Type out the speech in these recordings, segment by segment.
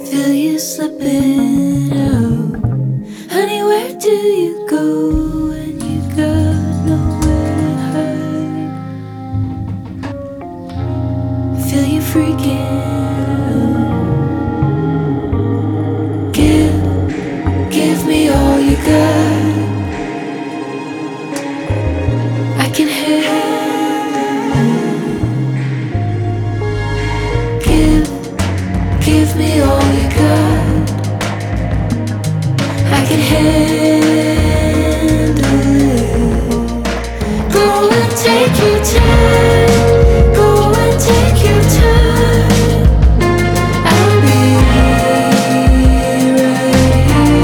Feel you slipping out. Honey, where do you go when you got nowhere to hide? Feel you freaking out. Give me all you got. I can handle it. Give me all you got. I can handle it. Go and take your time. Go and take your time. I'll be right here.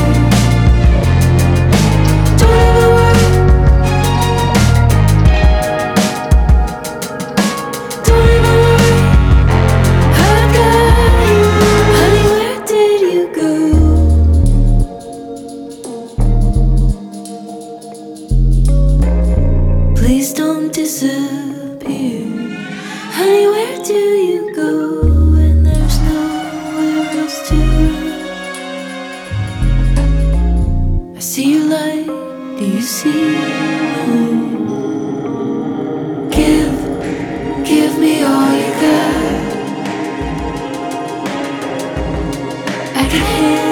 Don't ever worry. Don't ever worry. I got you. Honey, where did you go? Please don't disappear. Honey, where do you go when there's nowhere else to run? I see your light, do you see mine? Give me all you got. I can handle